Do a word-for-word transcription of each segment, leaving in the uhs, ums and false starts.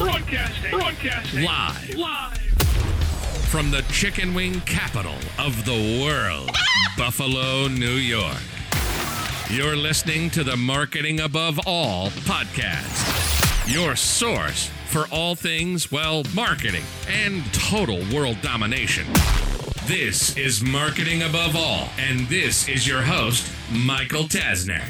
Broadcasting. Broadcasting. Live. Live. From the chicken wing capital of the world, Buffalo, New York. You're listening to the Marketing Above All podcast. Your source for all things, well, marketing and total world domination. This is Marketing Above All, and this is your host, Michael Tasner.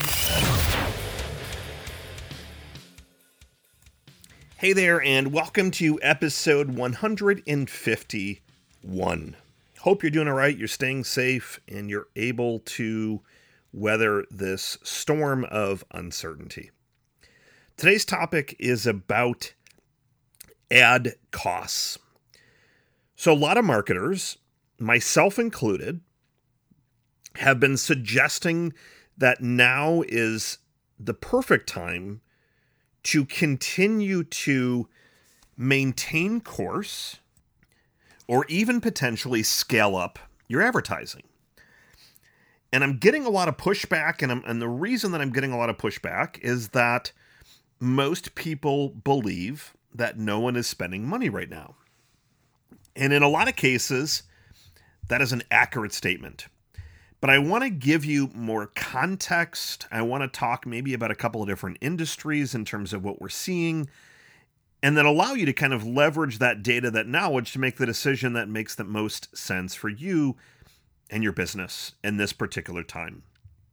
Hey there, and welcome to episode one hundred fifty-one. Hope you're doing all right, you're staying safe, and you're able to weather this storm of uncertainty. Today's topic is about ad costs. So a lot of marketers, myself included, have been suggesting that now is the perfect time to continue to maintain course or even potentially scale up your advertising. And I'm getting a lot of pushback, and, I'm, and the reason that I'm getting a lot of pushback is that most people believe that no one is spending money right now. And in a lot of cases, that is an accurate statement. But I want to give you more context. I want to talk maybe about a couple of different industries in terms of what we're seeing, and then allow you to kind of leverage that data, that knowledge, to make the decision that makes the most sense for you and your business in this particular time.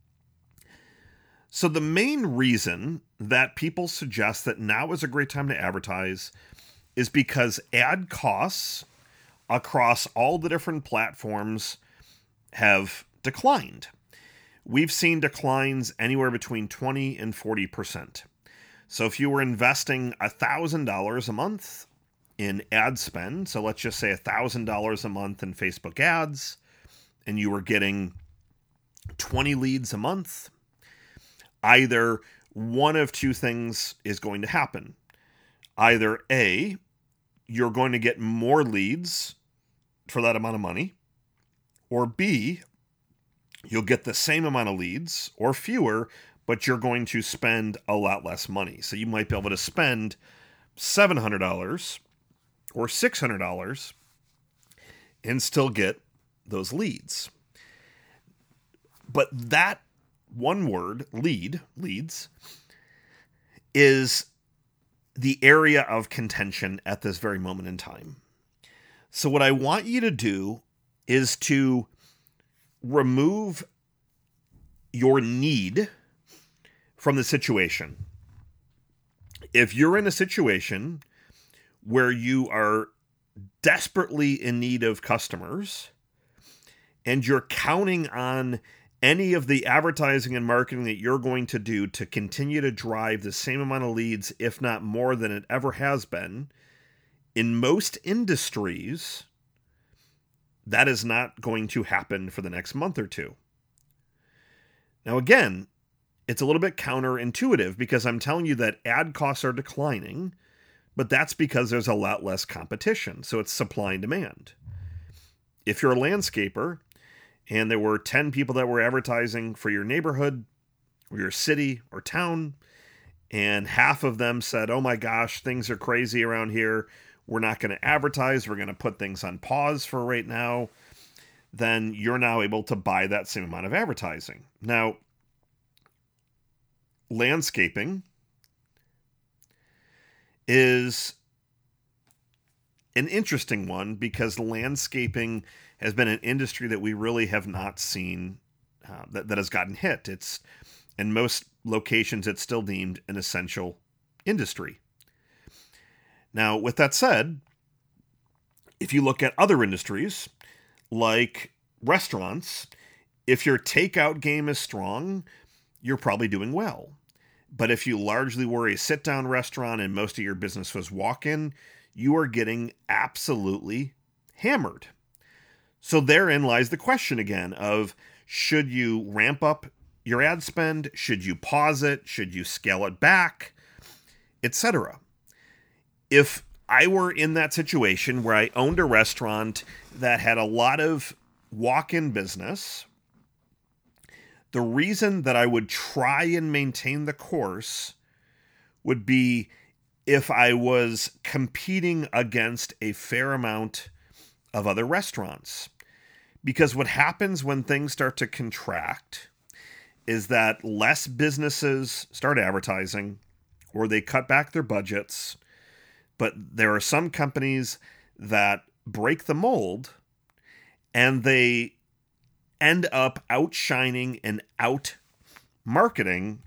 So the main reason that people suggest that now is a great time to advertise is because ad costs across all the different platforms have declined. We've seen declines anywhere between twenty and forty percent. So if you were investing one thousand dollars a month in ad spend, so let's just say one thousand dollars a month in Facebook ads, and you were getting twenty leads a month, either one of two things is going to happen. Either A, you're going to get more leads for that amount of money, or B, you'll get the same amount of leads or fewer, but you're going to spend a lot less money. So you might be able to spend seven hundred dollars or six hundred dollars and still get those leads. But that one word, lead, leads, is the area of contention at this very moment in time. So what I want you to do is to remove your need from the situation. If you're in a situation where you are desperately in need of customers and you're counting on any of the advertising and marketing that you're going to do to continue to drive the same amount of leads, if not more than it ever has been, in most industries, that is not going to happen for the next month or two. Now, again, it's a little bit counterintuitive because I'm telling you that ad costs are declining, but that's because there's a lot less competition. So it's supply and demand. If you're a landscaper and there were ten people that were advertising for your neighborhood or your city or town, and half of them said, oh my gosh, things are crazy around here, we're not going to advertise, we're going to put things on pause for right now, then you're now able to buy that same amount of advertising. Now, landscaping is an interesting one because landscaping has been an industry that we really have not seen uh, that, that has gotten hit. It's, in most locations, it's still deemed an essential industry. Now, with that said, if you look at other industries, like restaurants, if your takeout game is strong, you're probably doing well. But if you largely were a sit-down restaurant and most of your business was walk-in, you are getting absolutely hammered. So therein lies the question again of, should you ramp up your ad spend? Should you pause it? Should you scale it back? et cetera. If I were in that situation where I owned a restaurant that had a lot of walk-in business, the reason that I would try and maintain the course would be if I was competing against a fair amount of other restaurants. Because what happens when things start to contract is that less businesses start advertising or they cut back their budgets. But there are some companies that break the mold and they end up outshining and out marketing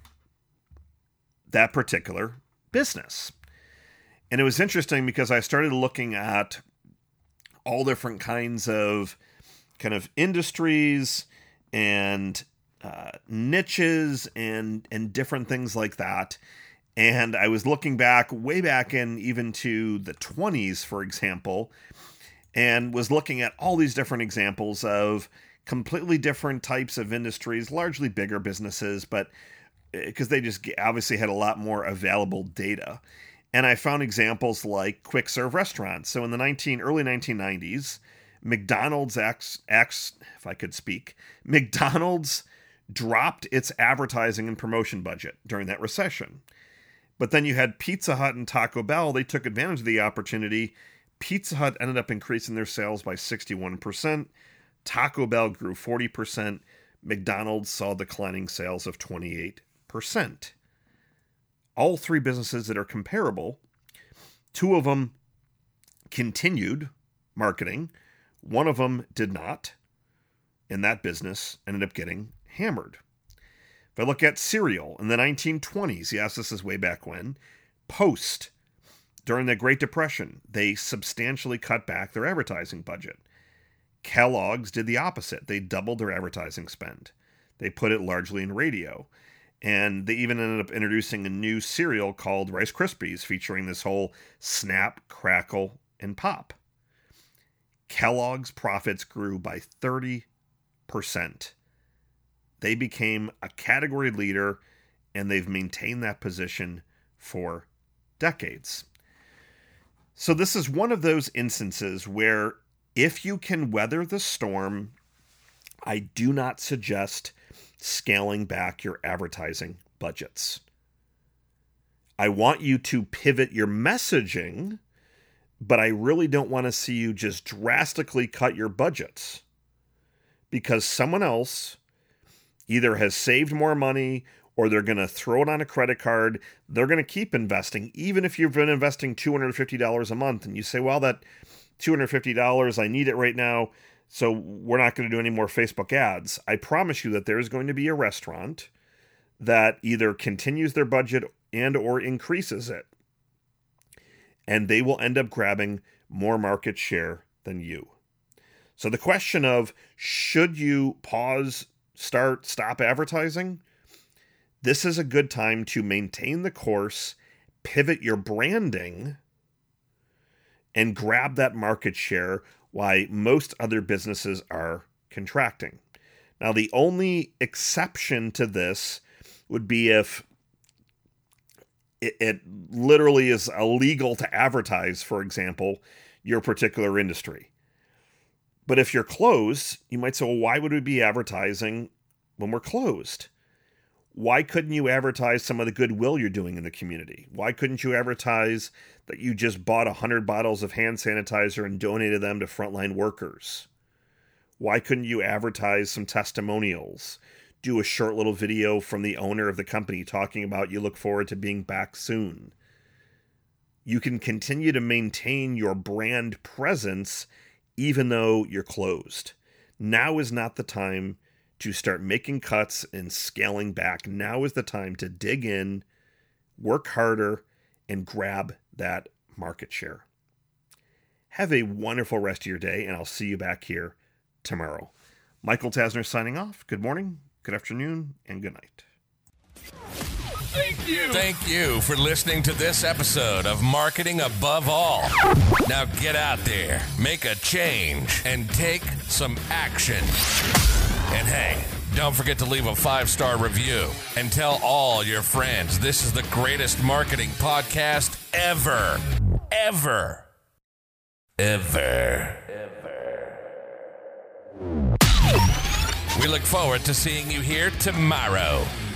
that particular business. And it was interesting because I started looking at all different kinds of kind of industries and uh, niches and and different things like that. And I was looking back, way back in even to the twenties, for example, and was looking at all these different examples of completely different types of industries, largely bigger businesses, but because they just obviously had a lot more available data. And I found examples like quick serve restaurants. So in the nineteen early nineteen nineties, McDonald's, X, X, if I could speak, McDonald's dropped its advertising and promotion budget during that recession. But then you had Pizza Hut and Taco Bell. They took advantage of the opportunity. Pizza Hut ended up increasing their sales by sixty-one percent. Taco Bell grew forty percent. McDonald's saw declining sales of twenty-eight percent. All three businesses that are comparable, two of them continued marketing. One of them did not, and that business ended up getting hammered. If I look at cereal in the nineteen twenties, yes, this is way back when, Post, during the Great Depression, they substantially cut back their advertising budget. Kellogg's did the opposite. They doubled their advertising spend. They put it largely in radio. And they even ended up introducing a new cereal called Rice Krispies, featuring this whole snap, crackle, and pop. Kellogg's profits grew by thirty percent. They became a category leader, and they've maintained that position for decades. So this is one of those instances where if you can weather the storm, I do not suggest scaling back your advertising budgets. I want you to pivot your messaging, but I really don't want to see you just drastically cut your budgets because someone else either has saved more money or they're going to throw it on a credit card. They're going to keep investing, even if you've been investing two hundred fifty dollars a month and you say, well, that two hundred fifty dollars, I need it right now, so we're not going to do any more Facebook ads. I promise you that there's going to be a restaurant that either continues their budget and or increases it. And they will end up grabbing more market share than you. So the question of should you pause, start, stop advertising? This is a good time to maintain the course, pivot your branding, and grab that market share while most other businesses are contracting. Now, the only exception to this would be if it, it literally is illegal to advertise, for example, your particular industry. But if you're closed, you might say, well, why would we be advertising when we're closed? Why couldn't you advertise some of the goodwill you're doing in the community? Why couldn't you advertise that you just bought one hundred bottles of hand sanitizer and donated them to frontline workers? Why couldn't you advertise some testimonials? Do a short little video from the owner of the company talking about you look forward to being back soon. You can continue to maintain your brand presence even though you're closed. Now is not the time to start making cuts and scaling back. Now is the time to dig in, work harder, and grab that market share. Have a wonderful rest of your day, and I'll see you back here tomorrow. Michael Tasner signing off. Good morning, good afternoon, and good night. Thank you. Thank you for listening to this episode of Marketing Above All. Now get out there, make a change, and take some action. And hey, don't forget to leave a five-star review and tell all your friends this is the greatest marketing podcast ever. Ever. Ever. Ever. We look forward to seeing you here tomorrow.